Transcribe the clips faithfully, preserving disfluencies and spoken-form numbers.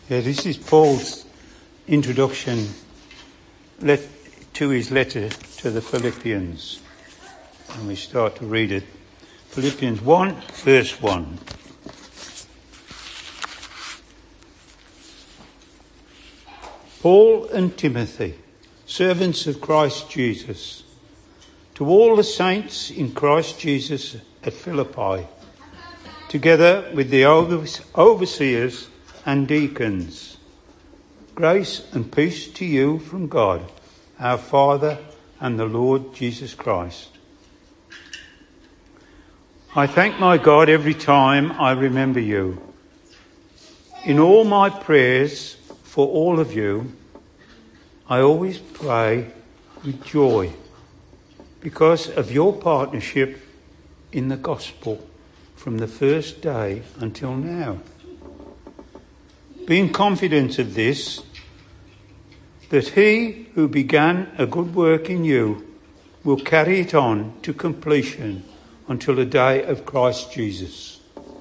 Yeah, this is Paul's introduction let, to his letter to the Philippians. And we start to read it. Philippians one, verse one. Paul and Timothy, servants of Christ Jesus, to all the saints in Christ Jesus at Philippi, together with the overseers and deacons, grace and peace to you from God, our Father and the Lord Jesus Christ. I thank my God every time I remember you. In all my prayers for all of you, I always pray with joy because of your partnership in the gospel from the first day until now. Being confident of this, that he who began a good work in you will carry it on to completion until the day of Christ Jesus.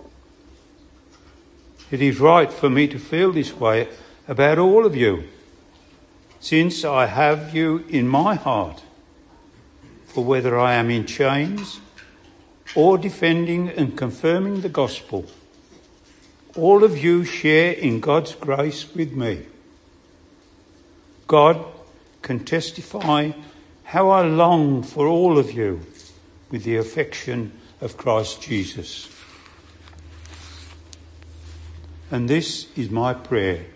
It is right for me to feel this way about all of you, since I have you in my heart, for whether I am in chains or defending and confirming the gospel, all of you share in God's grace with me. God can testify how I long for all of you with the affection of Christ Jesus. And this is my prayer,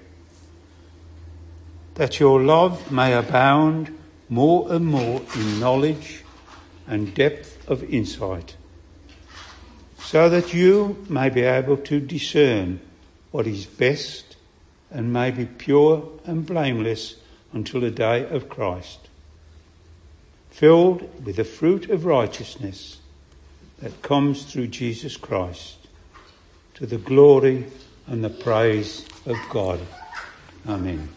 that your love may abound more and more in knowledge and depth of insight, so that you may be able to discern what is best and may be pure and blameless until the day of Christ, filled with the fruit of righteousness that comes through Jesus Christ, to the glory and the praise of God. Amen.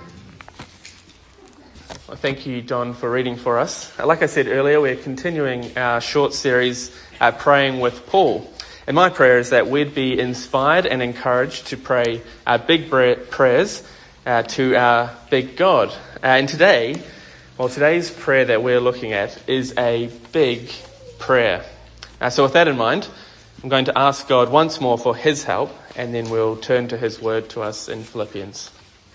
Well, thank you, Don, for reading for us. Like I said earlier, we're continuing our short series, uh, Praying with Paul. And my prayer is that we'd be inspired and encouraged to pray our big prayers uh, to our big God. Uh, and today, well, today's prayer that we're looking at is a big prayer. Uh, so with that in mind, I'm going to ask God once more for his help, and then we'll turn to his word to us in Philippians.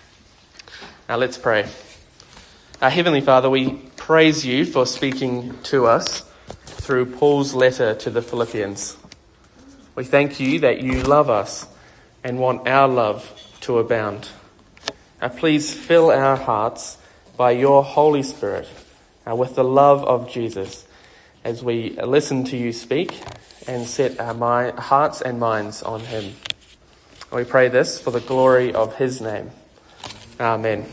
Now let's pray. Our Heavenly Father, we praise you for speaking to us through Paul's letter to the Philippians. We thank you that you love us and want our love to abound. Now please fill our hearts by your Holy Spirit uh, with the love of Jesus as we listen to you speak and set our mi- hearts and minds on him. We pray this for the glory of his name. Amen.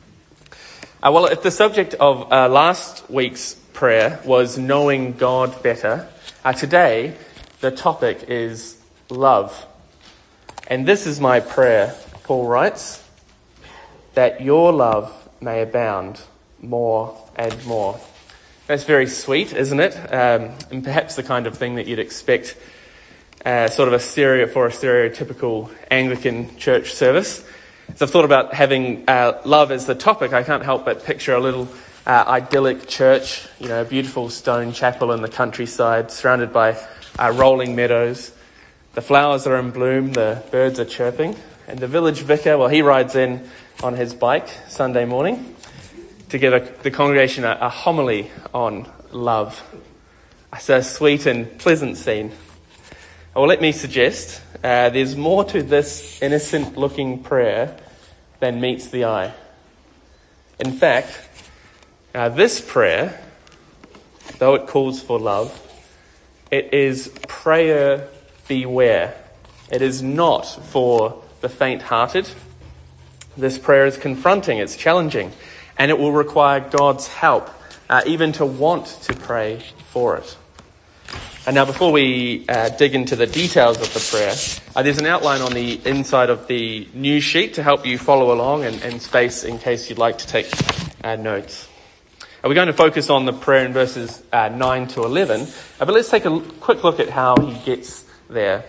Uh, well, if the subject of uh, last week's prayer was knowing God better, uh, today the topic is love. And this is my prayer, Paul writes, that your love may abound more and more. That's very sweet, isn't it? Um, and perhaps the kind of thing that you'd expect uh, sort of a stereo for a stereotypical Anglican church service. So I've thought about having uh, love as the topic. I can't help but picture a little uh, idyllic church, you know, a beautiful stone chapel in the countryside, surrounded by uh, rolling meadows. The flowers are in bloom, the birds are chirping, and the village vicar, well, he rides in on his bike Sunday morning to give a, the congregation a, a homily on love. It's a sweet and pleasant scene. Well, let me suggest uh, there's more to this innocent-looking prayer than meets the eye. In fact, uh, this prayer, though it calls for love, it is prayer beware. It is not for the faint-hearted. This prayer is confronting, it's challenging, and it will require God's help, uh, even to want to pray for it. And now before we uh, dig into the details of the prayer, uh, there's an outline on the inside of the news sheet to help you follow along and, and space in case you'd like to take uh, notes. Uh, we're going to focus on the prayer in verses uh, nine to eleven, uh, but let's take a l- quick look at how he gets there.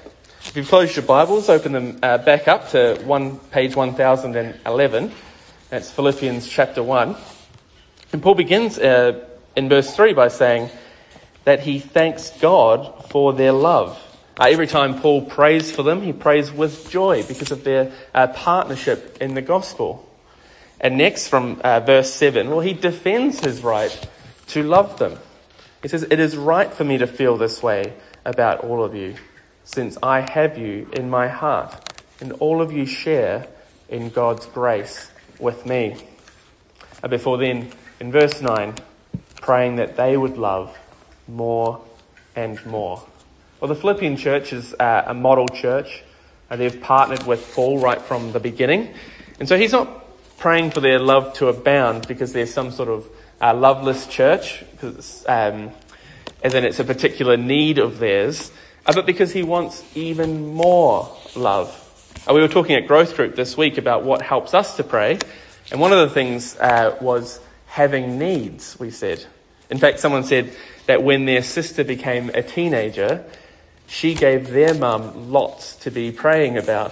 If you've closed your Bibles, open them uh, back up to one page one thousand eleven. That's Philippians chapter one. And Paul begins uh, in verse three by saying that he thanks God for their love. Uh, every time Paul prays for them, he prays with joy because of their uh, partnership in the gospel. And next from uh, verse seven, well, he defends his right to love them. He says, "It is right for me to feel this way about all of you, since I have you in my heart, and all of you share in God's grace with me." And before then, in verse nine, praying that they would love more and more. Well, the Philippian church is uh, a model church. Uh, they've partnered with Paul right from the beginning. And so he's not praying for their love to abound because there's some sort of uh, loveless church, because um, as in it's a particular need of theirs, uh, but because he wants even more love. Uh, we were talking at Growth Group this week about what helps us to pray. And one of the things uh, was having needs, we said. In fact, someone said that when their sister became a teenager, she gave their mum lots to be praying about.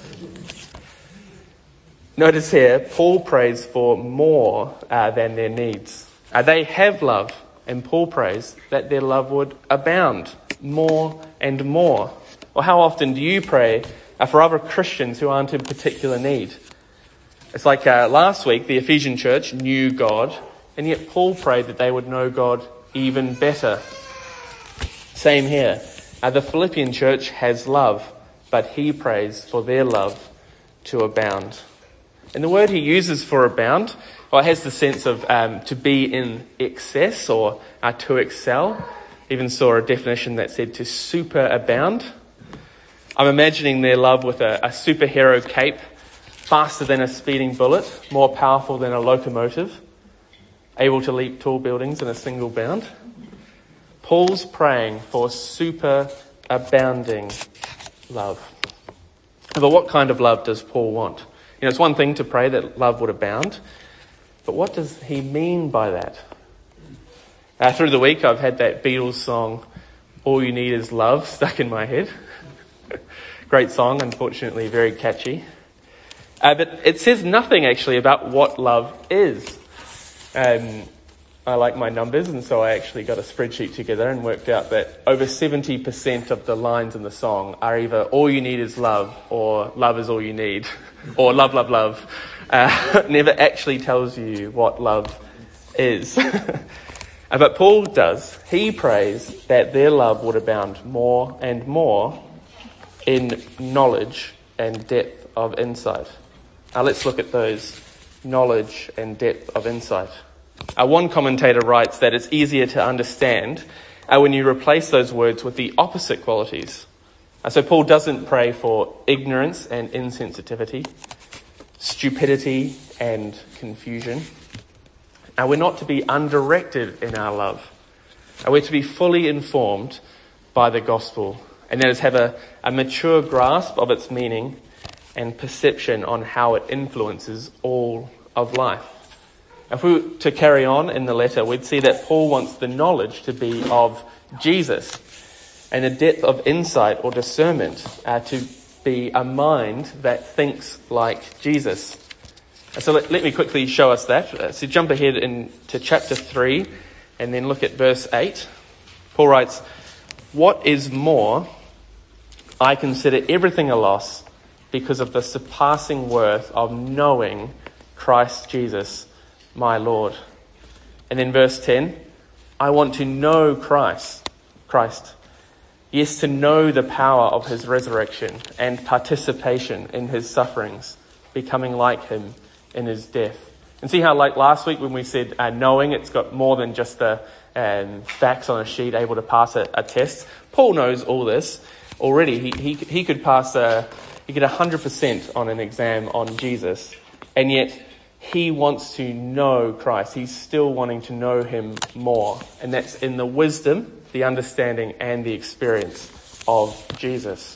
Notice here, Paul prays for more uh, than their needs. Uh, they have love, and Paul prays that their love would abound more and more. Well, how often do you pray uh, for other Christians who aren't in particular need? It's like uh, last week, the Ephesian church knew God, and yet Paul prayed that they would know God even better. Same here. Uh, the Philippian church has love, but he prays for their love to abound. And the word he uses for abound, well, it has the sense of um, to be in excess or uh, to excel. Even saw a definition that said to superabound. I'm imagining their love with a, a superhero cape, faster than a speeding bullet, more powerful than a locomotive, able to leap tall buildings in a single bound. Paul's praying for super abounding love. But what kind of love does Paul want? You know, it's one thing to pray that love would abound, but what does he mean by that? Uh, through the week, I've had that Beatles song, "All You Need Is Love," stuck in my head. Great song, unfortunately very catchy. Uh, but it says nothing actually about what love is. Um, I like my numbers, and so I actually got a spreadsheet together and worked out that over seventy percent of the lines in the song are either "all you need is love" or "love is all you need," or "love, love, love." Uh, never actually tells you what love is. But Paul does. He prays that their love would abound more and more in knowledge and depth of insight. Now let's look at those: knowledge and depth of insight. Uh, one commentator writes that it's easier to understand uh, when you replace those words with the opposite qualities. Uh, so Paul doesn't pray for ignorance and insensitivity, stupidity and confusion. Uh, we're not to be undirected in our love. Uh, we're to be fully informed by the gospel, and that is have a, a mature grasp of its meaning and perception on how it influences all of life. If we were to carry on in the letter, we'd see that Paul wants the knowledge to be of Jesus and the depth of insight or discernment uh, to be a mind that thinks like Jesus. So let, let me quickly show us that. Uh, so jump ahead into chapter three and then look at verse eight. Paul writes, "What is more, I consider everything a loss because of the surpassing worth of knowing Christ Jesus, my Lord." And then verse ten, "I want to know Christ, Christ, yes, to know the power of his resurrection and participation in his sufferings, becoming like him in his death." And see how, like last week when we said uh, knowing, it's got more than just the um, facts on a sheet able to pass a, a test. Paul knows all this already. He he, he could pass a, he could one hundred percent on an exam on Jesus, and yet he wants to know Christ. He's still wanting to know him more. And that's in the wisdom, the understanding, and the experience of Jesus.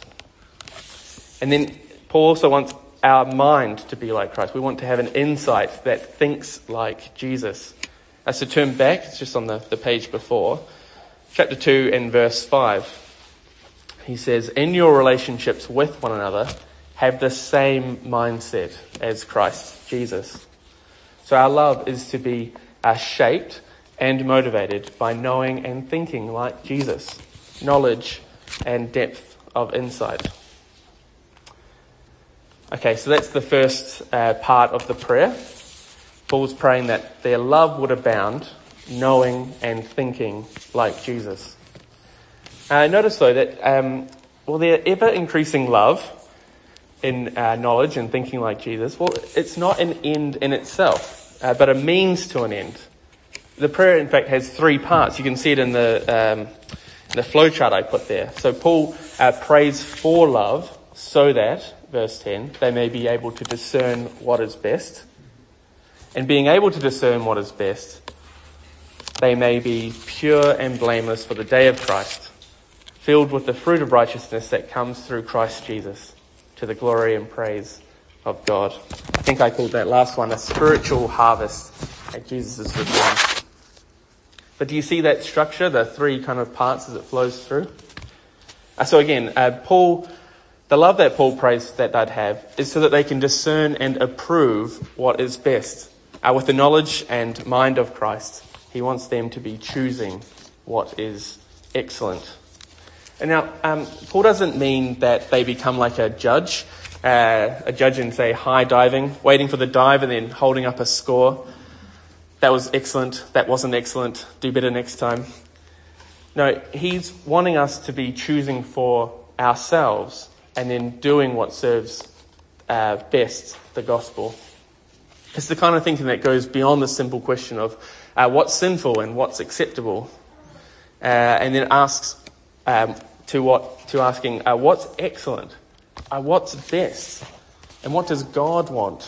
And then Paul also wants our mind to be like Christ. We want to have an insight that thinks like Jesus. As to turn back, it's just on the, the page before, chapter two and verse five. he says, in your relationships with one another, have the same mindset as Christ Jesus. So our love is to be uh, shaped and motivated by knowing and thinking like Jesus, knowledge and depth of insight. Okay, so that's the first uh, part of the prayer. Paul's praying that their love would abound, knowing and thinking like Jesus. Uh, notice though that, um, well, their ever-increasing love in uh, knowledge and thinking like Jesus, well, it's not an end in itself, uh, but a means to an end. The prayer, in fact, has three parts. You can see it in the um, in the flowchart I put there. So Paul uh, prays for love so that, verse ten, they may be able to discern what is best. And being able to discern what is best, they may be pure and blameless for the day of Christ, filled with the fruit of righteousness that comes through Christ Jesus, to the glory and praise of God. I think I called that last one a spiritual harvest at Jesus' return. But do you see that structure, the three kind of parts as it flows through? Uh, so again, uh, Paul, the love that Paul prays that they'd have is so that they can discern and approve what is best. Uh, with the knowledge and mind of Christ, he wants them to be choosing what is excellent. And now, um, Paul doesn't mean that they become like a judge, uh, a judge in, say, high diving, waiting for the dive and then holding up a score. That was excellent, that wasn't excellent, do better next time. No, he's wanting us to be choosing for ourselves and then doing what serves uh, best the gospel. It's the kind of thinking that goes beyond the simple question of uh, what's sinful and what's acceptable, uh, and then asks um, to what to asking uh, what's excellent, uh, what's best, and what does God want.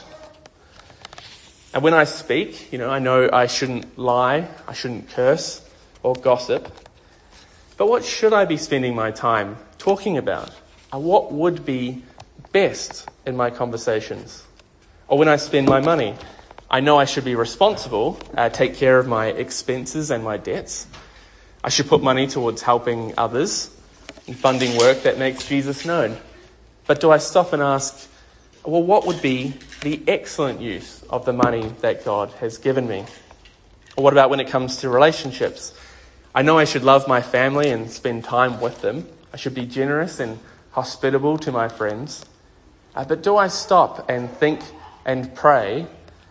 And when I speak, you know, I know I shouldn't lie, I shouldn't curse or gossip. But what should I be spending my time talking about? Uh, what would be best in my conversations? Or when I spend my money, I know I should be responsible, uh, take care of my expenses and my debts. I should put money towards helping others and funding work that makes Jesus known. But do I stop and ask, well, what would be the excellent use of the money that God has given me? Or what about when it comes to relationships? I know I should love my family and spend time with them. I should be generous and hospitable to my friends. Uh, but do I stop and think and pray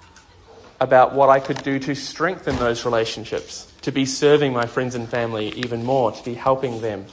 about what I could do to strengthen those relationships, to be serving my friends and family even more, to be helping them?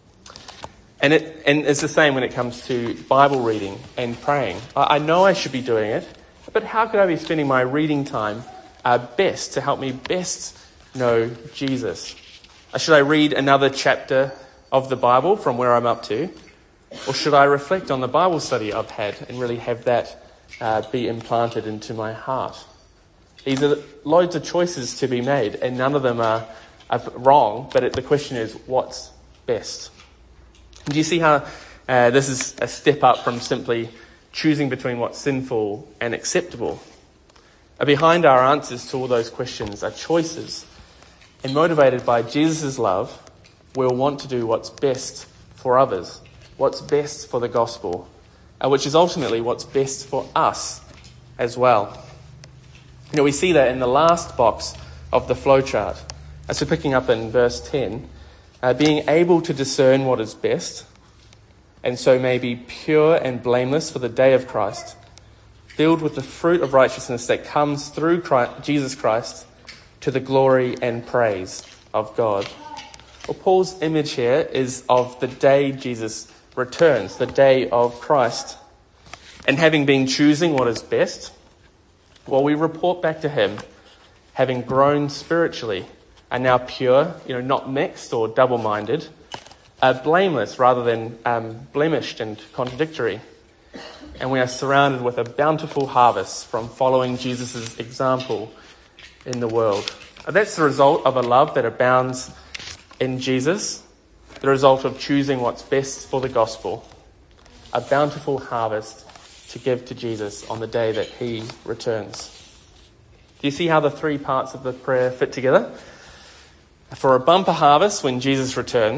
And it and it's the same when it comes to Bible reading and praying. I, I know I should be doing it, but how could I be spending my reading time uh, best to help me best know Jesus? Uh, should I read another chapter of the Bible from where I'm up to? Or should I reflect on the Bible study I've had and really have that uh, be implanted into my heart? These are loads of choices to be made, and none of them are, are wrong, but it, the question is, what's best? Do you see how uh, this is a step up from simply choosing between what's sinful and acceptable? Uh, behind our answers to all those questions are choices, and motivated by Jesus' love, we'll want to do what's best for others, what's best for the gospel, uh, which is ultimately what's best for us as well. You know, we see that in the last box of the flowchart. As we're picking up in verse ten, uh, being able to discern what is best, and so may be pure and blameless for the day of Christ, filled with the fruit of righteousness that comes through Christ, Jesus Christ, to the glory and praise of God. Well, Paul's image here is of the day Jesus returns, the day of Christ. And having been choosing what is best, well, we report back to him, having grown spiritually, are now pure, you know, not mixed or double-minded, uh, blameless rather than um, blemished and contradictory. And we are surrounded with a bountiful harvest from following Jesus' example in the world. And that's the result of a love that abounds in Jesus, the result of choosing what's best for the gospel, a bountiful harvest to give to Jesus on the day that he returns. Do you see how the three parts of the prayer fit together? For a bumper harvest when Jesus returns,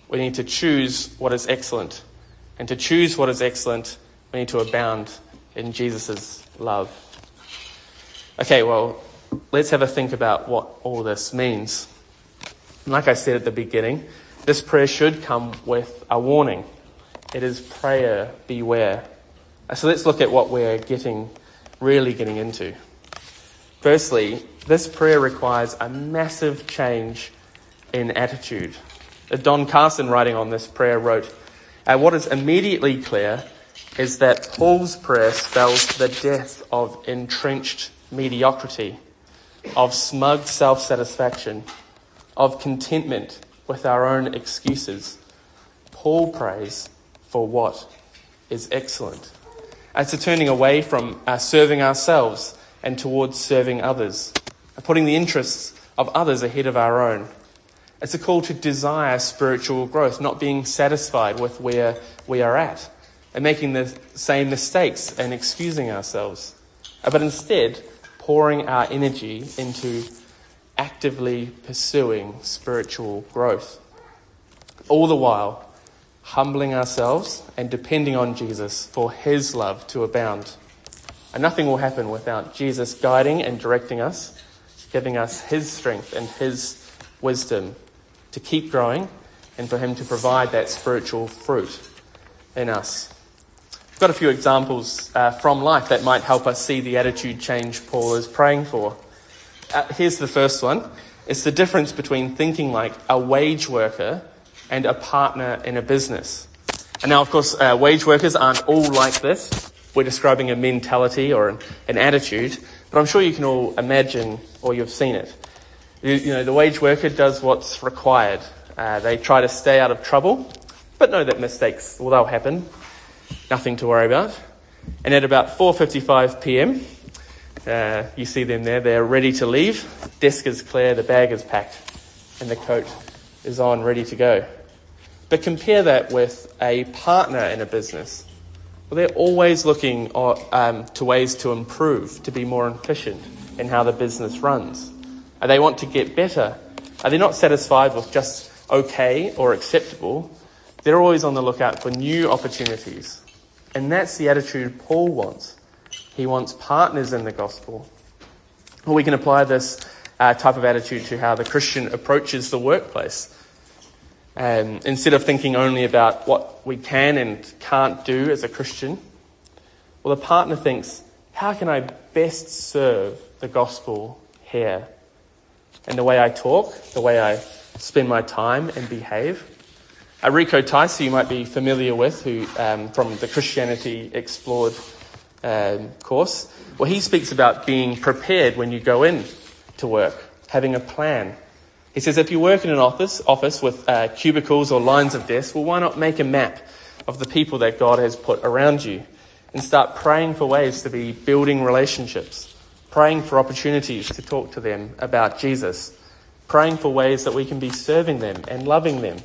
we need to choose what is excellent. And to choose what is excellent, we need to abound in Jesus' love. Okay, well, let's have a think about what all this means. Like I said at the beginning, this prayer should come with a warning. It is prayer beware. So let's look at what we're getting, really getting into. Firstly, this prayer requires a massive change in attitude. Don Carson, writing on this prayer, wrote, uh, what is immediately clear is that Paul's prayer spells the death of entrenched mediocrity, of smug self-satisfaction, of contentment with our own excuses. Paul prays for what is excellent. It's a turning away from uh, serving ourselves and towards serving others, putting the interests of others ahead of our own. It's a call to desire spiritual growth, not being satisfied with where we are at and making the same mistakes and excusing ourselves, but instead pouring our energy into actively pursuing spiritual growth. All the while, humbling ourselves and depending on Jesus for his love to abound. And nothing will happen without Jesus guiding and directing us, giving us his strength and his wisdom to keep growing and for him to provide that spiritual fruit in us. I've got a few examples uh, from life that might help us see the attitude change Paul is praying for. Uh, here's the first one. It's the difference between thinking like a wage worker and a partner in a business. And now, of course, uh, wage workers aren't all like this. We're describing a mentality or an, an attitude, but I'm sure you can all imagine or you've seen it. You, you know, the wage worker does what's required. Uh, they try to stay out of trouble, but know that mistakes, well, they'll happen. Nothing to worry about. And at about four fifty-five p.m, uh, you see them there. They're ready to leave. Desk is clear, the bag is packed, and the coat is on, ready to go. But compare that with a partner in a business. Well, they're always looking um, to ways to improve, to be more efficient in how the business runs. And they want to get better. Are they not satisfied with just okay or acceptable? They're always on the lookout for new opportunities. And that's the attitude Paul wants. He wants partners in the gospel. Well, we can apply this uh, type of attitude to how the Christian approaches the workplace. Um, instead of thinking only about what we can and can't do as a Christian, well, the partner thinks, how can I best serve the gospel here? And the way I talk, the way I spend my time and behave. Uh, Rico Tice, who you might be familiar with, who um, from the Christianity Explored um, course, well, he speaks about being prepared when you go in to work, having a plan. He says if you work in an office office with uh, cubicles or lines of desks, well, why not make a map of the people that God has put around you and start praying for ways to be building relationships, praying for opportunities to talk to them about Jesus, praying for ways that we can be serving them and loving them.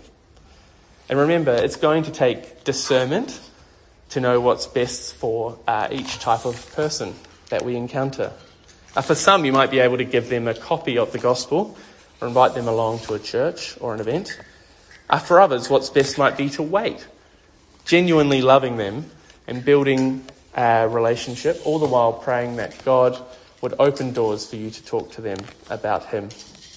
And remember, it's going to take discernment to know what's best for uh, each type of person that we encounter. Uh, for some, you might be able to give them a copy of the gospel or invite them along to a church or an event. Uh, for others, what's best might be to wait, genuinely loving them and building a relationship, all the while praying that God would open doors for you to talk to them about him.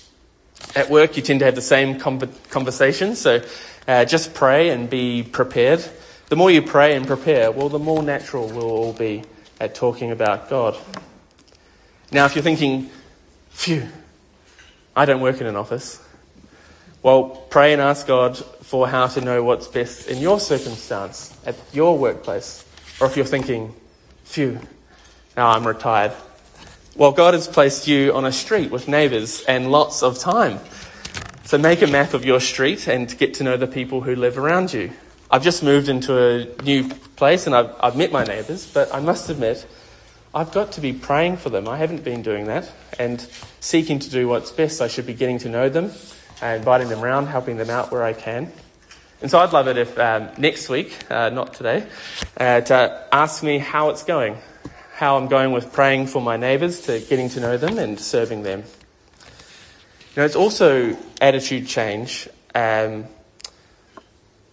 At work, you tend to have the same conversations, so uh, just pray and be prepared. The more you pray and prepare, well, the more natural we'll all be at talking about God. Now, if you're thinking, phew, I don't work in an office. Well, pray and ask God for how to know what's best in your circumstance at your workplace. Or if you're thinking, phew, now I'm retired. Well, God has placed you on a street with neighbours and lots of time. So make a map of your street and get to know the people who live around you. I've just moved into a new place and I've, I've met my neighbours, but I must admit, I've got to be praying for them. I haven't been doing that and seeking to do what's best. I should be getting to know them and inviting them around, helping them out where I can. And so I'd love it if um, next week, uh, not today, uh, to ask me how it's going, how I'm going with praying for my neighbours, to getting to know them and serving them. You know, it's also attitude change um,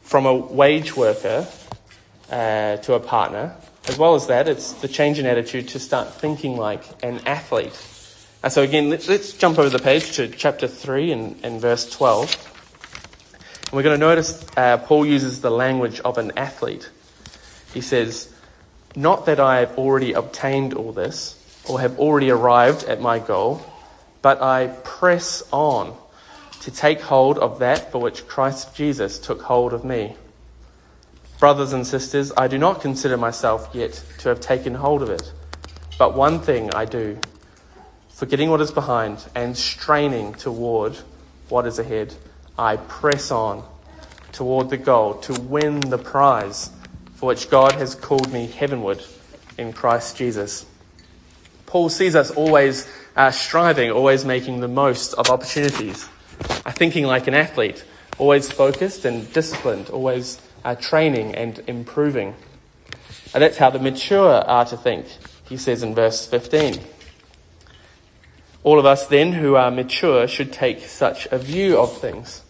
from a wage worker uh, to a partner. As well as that, it's the change in attitude to start thinking like an athlete. Uh, so again, let's, let's jump over the page to chapter three and, and verse twelve. And we're going to notice uh, Paul uses the language of an athlete. He says, "Not that I have already obtained all this, or have already arrived at my goal, but I press on to take hold of that for which Christ Jesus took hold of me. Brothers and sisters, I do not consider myself yet to have taken hold of it. But one thing I do, forgetting what is behind and straining toward what is ahead, I press on toward the goal to win the prize for which God has called me heavenward in Christ Jesus." Paul sees us always uh, striving, always making the most of opportunities, uh, thinking like an athlete, always focused and disciplined, always Uh, training and improving. And that's how the mature are to think, he says in verse fifteen. "All of us then who are mature should take such a view of things."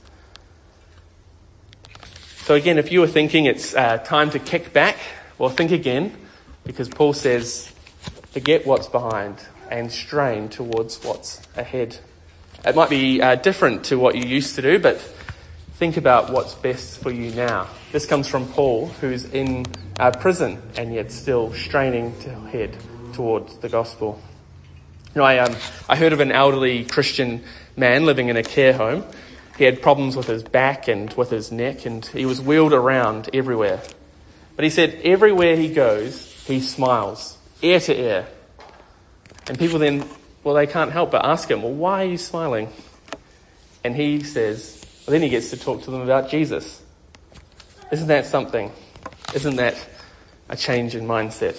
So again, if you were thinking it's uh, time to kick back, well, think again, because Paul says, forget what's behind and strain towards what's ahead. It might be uh, different to what you used to do, but think about what's best for you now. This comes from Paul, who's in uh, prison and yet still straining to head towards the gospel. You know, I um, I heard of an elderly Christian man living in a care home. He had problems with his back and with his neck, and he was wheeled around everywhere. But he said everywhere he goes, he smiles, ear to ear. And people then, well, they can't help but ask him, well, why are you smiling? And he says, well, then he gets to talk to them about Jesus. Isn't that something? Isn't that a change in mindset?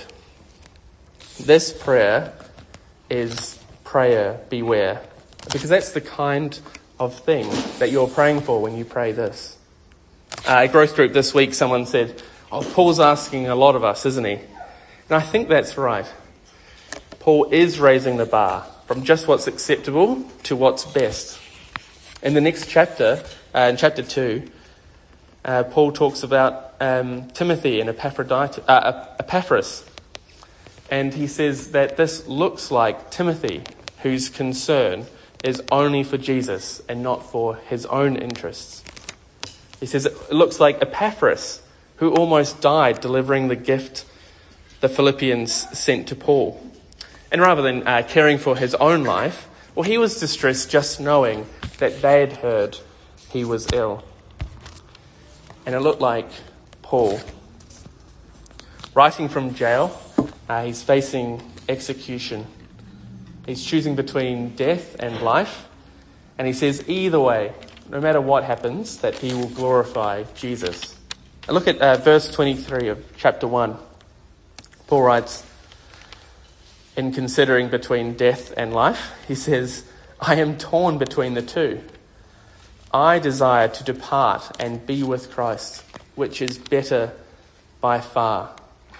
This prayer is prayer beware, because that's the kind of thing that you're praying for when you pray this. Uh, at Growth Group this week, someone said, oh, Paul's asking a lot of us, isn't he? And I think that's right. Paul is raising the bar from just what's acceptable to what's best. In the next chapter, uh, in chapter two, uh, Paul talks about um, Timothy and Epaphroditus, uh, Epaphras. And he says that this looks like Timothy, whose concern is only for Jesus and not for his own interests. He says it looks like Epaphras, who almost died delivering the gift the Philippians sent to Paul. And rather than uh, caring for his own life, well, he was distressed just knowing that they had heard he was ill. And it looked like Paul, writing from jail, uh, he's facing execution. He's choosing between death and life. And he says either way, no matter what happens, that he will glorify Jesus. And look at uh, verse twenty-three of chapter one. Paul writes, in considering between death and life, he says, I am torn between the two. I desire to depart and be with Christ, which is better by far.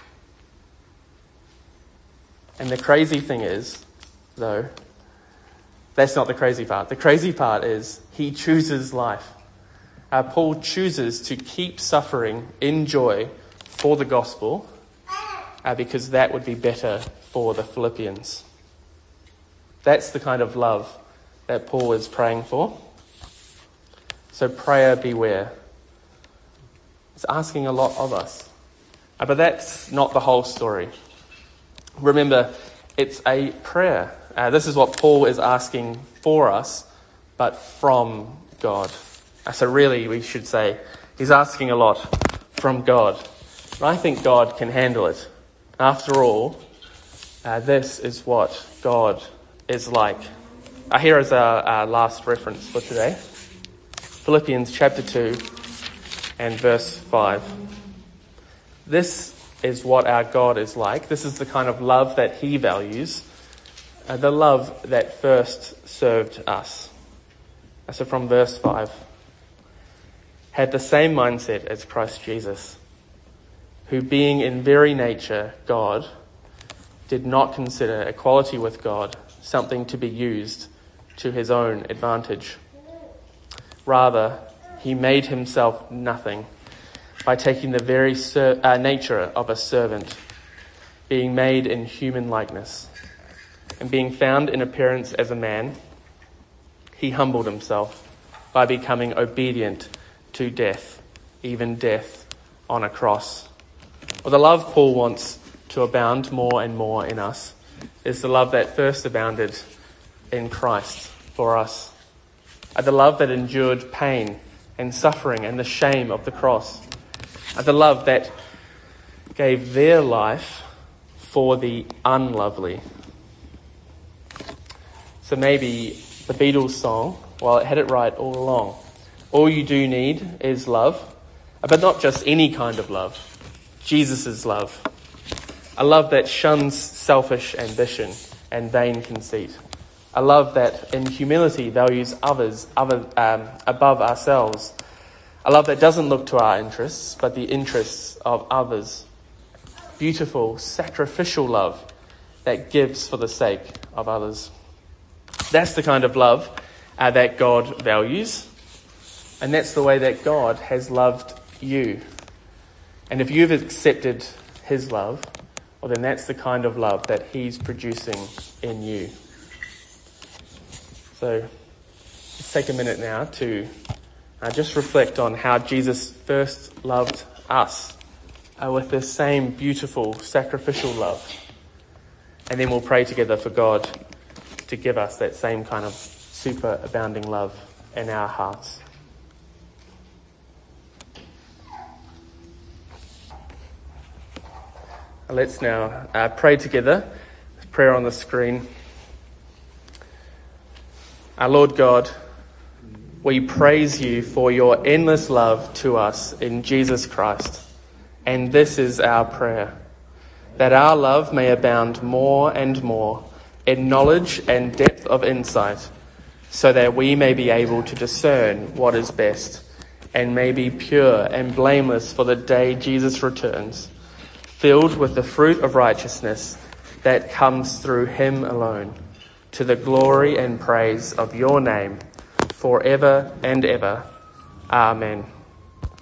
And the crazy thing is, though, that's not the crazy part. The crazy part is he chooses life. Uh, Paul chooses to keep suffering in joy for the gospel uh, because that would be better for the Philippians. That's the kind of love that Paul is praying for. So prayer beware. It's asking a lot of us. Uh, but that's not the whole story. Remember, it's a prayer. Uh, this is what Paul is asking for us, but from God. Uh, so really, we should say, he's asking a lot from God. And I think God can handle it. After all, uh, this is what God is like. Uh, here is our, our last reference for today. Philippians chapter two and verse five. This is what our God is like. This is the kind of love that he values. Uh, the love that first served us. Uh, so from verse five. Had the same mindset as Christ Jesus, who being in very nature God, did not consider equality with God something to be used to his own advantage. Rather, he made himself nothing by taking the very ser- uh, nature of a servant, being made in human likeness, and being found in appearance as a man, he humbled himself by becoming obedient to death, even death on a cross. Well, the love Paul wants to abound more and more in us is the love that first abounded in Christ for us. The love that endured pain and suffering and the shame of the cross. The love that gave their life for the unlovely. So maybe the Beatles song, well, it had it right all along. All you do need is love, but not just any kind of love. Jesus' love. A love that shuns selfish ambition and vain conceit. A love that in humility values others other, um, above ourselves. A love that doesn't look to our interests, but the interests of others. Beautiful, sacrificial love that gives for the sake of others. That's the kind of love uh, that God values. And that's the way that God has loved you. And if you've accepted his love, well, then that's the kind of love that he's producing in you. So let's take a minute now to uh, just reflect on how Jesus first loved us uh, with this same beautiful sacrificial love. And then we'll pray together for God to give us that same kind of super abounding love in our hearts. Let's now uh, pray together. Prayer on the screen. Our Lord God, we praise you for your endless love to us in Jesus Christ. And this is our prayer, that our love may abound more and more in knowledge and depth of insight, so that we may be able to discern what is best and may be pure and blameless for the day Jesus returns, filled with the fruit of righteousness that comes through him alone, to the glory and praise of your name, forever and ever. Amen.